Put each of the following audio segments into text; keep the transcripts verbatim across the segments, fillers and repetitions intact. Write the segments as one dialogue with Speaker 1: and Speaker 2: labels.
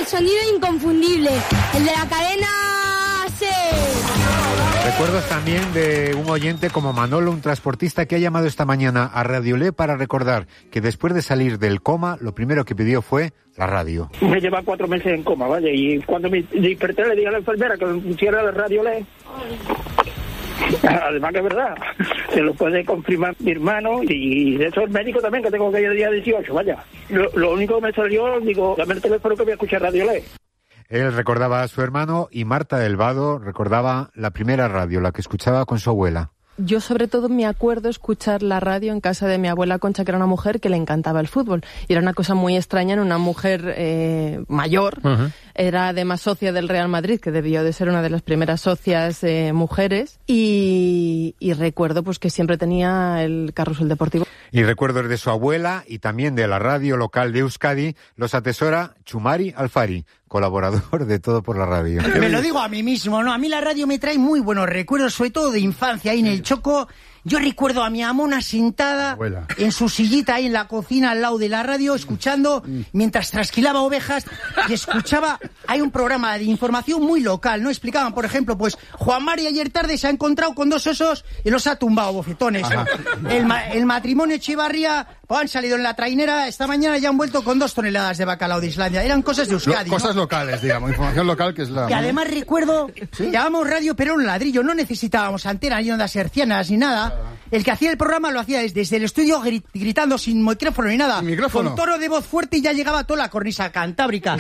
Speaker 1: sonido inconfundible, el de la cadena SER.
Speaker 2: Recuerdos también de un oyente como Manolo, un transportista que ha llamado esta mañana a Radiolé para recordar que después de salir del coma, lo primero que pidió fue la radio.
Speaker 3: Me lleva cuatro meses en coma, ¿vale? Y cuando me desperté le dije a la enfermera que me pusiera la Radiolé. Además que es verdad, se lo puede confirmar mi hermano y de eso el médico también, que tengo que ir el día dieciocho, vaya. Lo, lo único que me salió, digo, dame el teléfono que voy a escuchar Radiolé.
Speaker 2: Él recordaba a su hermano y Marta del Vado recordaba la primera radio, la que escuchaba con su abuela.
Speaker 4: Yo sobre todo me acuerdo escuchar la radio en casa de mi abuela Concha, que era una mujer que le encantaba el fútbol. Y era una cosa muy extraña en una mujer eh, mayor. Uh-huh. Era además socia del Real Madrid, que debió de ser una de las primeras socias eh, mujeres. Y, y recuerdo pues que siempre tenía el carrusel deportivo.
Speaker 2: Y recuerdos de su abuela y también de la radio local de Euskadi los atesora Chumari Alfari, colaborador de Todo por la Radio.
Speaker 5: Me lo digo a mí mismo, ¿no? A mí la radio me trae muy buenos recuerdos, sobre todo de infancia, ahí en el Choco. Yo recuerdo a mi amona sentada Abuela. en su sillita ahí en la cocina al lado de la radio, escuchando, mientras trasquilaba ovejas, y escuchaba, hay un programa de información muy local, ¿no? Explicaban, por ejemplo, pues, Juan Mari ayer tarde se ha encontrado con dos osos y los ha tumbado bofetones. El, ma el matrimonio Echevarría, pues, han salido en la trainera, esta mañana ya han vuelto con dos toneladas de bacalao de Islandia. Eran cosas de Euskadi,
Speaker 6: Lo, Cosas
Speaker 5: ¿no?
Speaker 6: locales, digamos, información local que es la...
Speaker 5: Y además recuerdo, ¿sí? Llamamos radio pero un ladrillo, no necesitábamos antenas ni ondas hercianas ni nada. El que hacía el programa lo hacía desde el estudio grit gritando sin micrófono ni nada.
Speaker 6: ¿Micrófono?
Speaker 5: Con tono de voz fuerte y ya llegaba toda la cornisa cantábrica.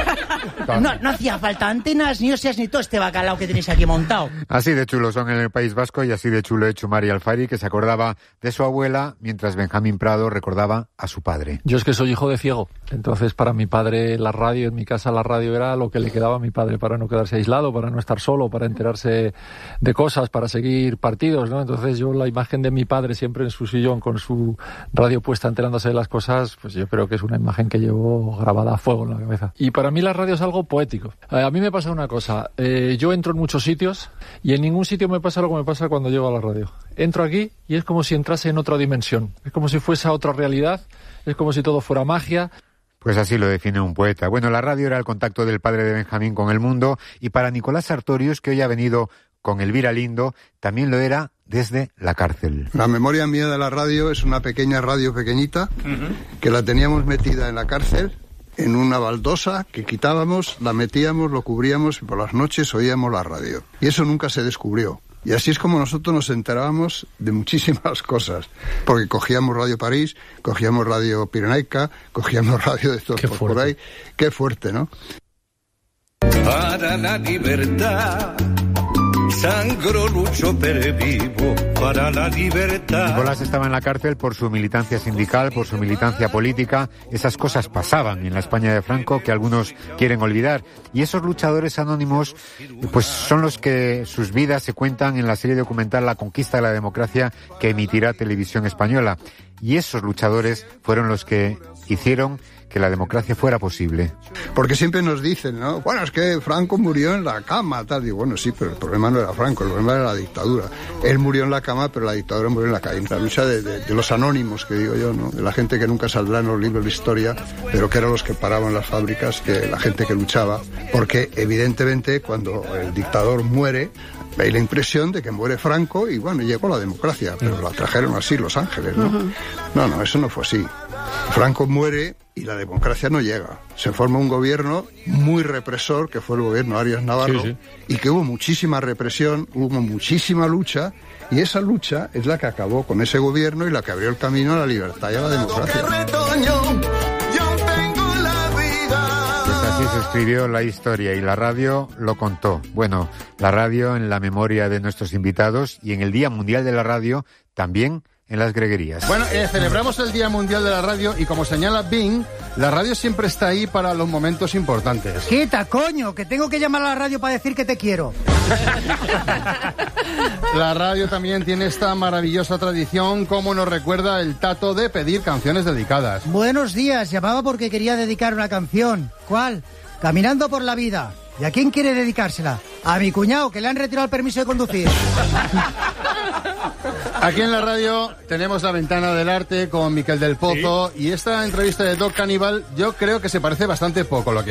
Speaker 5: No, no, no hacía falta antenas, ni óseas, ni todo este bacalao que tenéis aquí montado.
Speaker 2: Así de chulo son en el País Vasco y así de chulo es Chumari Alfari, que se acordaba de su abuela mientras Benjamín Prado recordaba a su padre.
Speaker 7: Yo es que soy hijo de ciego, entonces para mi padre la radio, en mi casa la radio era lo que le quedaba a mi padre para no quedarse aislado, para no estar solo, para enterarse de cosas, para seguir partidos, ¿no? Entonces yo la imagen de mi padre siempre en su sillón con su radio puesta enterándose de las cosas, pues yo creo que es una imagen que llevo grabada a fuego en la cabeza. Y para mí la radio es algo poético. Eh, a mí me pasa una cosa, eh, yo entro en muchos sitios y en ningún sitio me pasa lo que me pasa cuando llego a la radio. Entro aquí y es como si entrase en otra dimensión, es como si fuese a otra realidad, es como si todo fuera magia.
Speaker 2: Pues así lo define un poeta. Bueno, la radio era el contacto del padre de Benjamín con el mundo, y para Nicolás Sartorius, que hoy ha venido con Elvira Lindo, también lo era desde la cárcel.
Speaker 8: La memoria mía de la radio es una pequeña radio pequeñita, uh-huh. que la teníamos metida en la cárcel, en una baldosa que quitábamos, la metíamos, lo cubríamos y por las noches oíamos la radio. Y eso nunca se descubrió. Y así es como nosotros nos enterábamos de muchísimas cosas, porque cogíamos Radio París, cogíamos Radio Pirenaica, cogíamos radio de estos por, por ahí. Qué fuerte, ¿no?
Speaker 9: Para la libertad, sangro lucho per vivo, para la libertad.
Speaker 2: Nicolás estaba en la cárcel por su militancia sindical, por su militancia política. Esas cosas pasaban en la España de Franco que algunos quieren olvidar. Y esos luchadores anónimos, pues son los que sus vidas se cuentan en la serie documental La Conquista de la Democracia, que emitirá Televisión Española. Y esos luchadores fueron los que hicieron que la democracia fuera posible.
Speaker 8: Porque siempre nos dicen, ¿no? Bueno, es que Franco murió en la cama, tal. Digo, bueno, sí, pero el problema no era Franco, el problema era la dictadura. Él murió en la cama, pero la dictadura murió en la calle. La lucha de, de, de los anónimos, que digo yo, ¿no? De la gente que nunca saldrá en los libros de historia, pero que eran los que paraban las fábricas, que la gente que luchaba. Porque, evidentemente, cuando el dictador muere, hay la impresión de que muere Franco y, bueno, llegó la democracia, pero la trajeron así Los Ángeles, ¿no? Uh-huh. No, no, eso no fue así. Franco muere y la democracia no llega. Se forma un gobierno muy represor, que fue el gobierno Arias Navarro, sí, sí. y que hubo muchísima represión, hubo muchísima lucha, y esa lucha es la que acabó con ese gobierno y la que abrió el camino a la libertad y a la democracia.
Speaker 2: Así se escribió la historia y la radio lo contó. Bueno, la radio en la memoria de nuestros invitados y en el Día Mundial de la Radio también en las greguerías.
Speaker 6: Bueno, eh, celebramos el Día Mundial de la Radio y como señala Bing, la radio siempre está ahí para los momentos importantes.
Speaker 5: ¡Quita, coño! Que tengo que llamar a la radio para decir que te quiero.
Speaker 6: La radio también tiene esta maravillosa tradición, como nos recuerda el Tato, de pedir canciones dedicadas.
Speaker 5: Buenos días, llamaba porque quería dedicar una canción. ¿Cuál? Caminando por la vida. ¿Y a quién quiere dedicársela? A mi cuñado, que le han retirado el permiso de conducir.
Speaker 6: Aquí en la radio tenemos La Ventana del Arte con Miquel del Pozo, ¿sí? Y esta entrevista de Doc Caníbal yo creo que se parece bastante poco lo que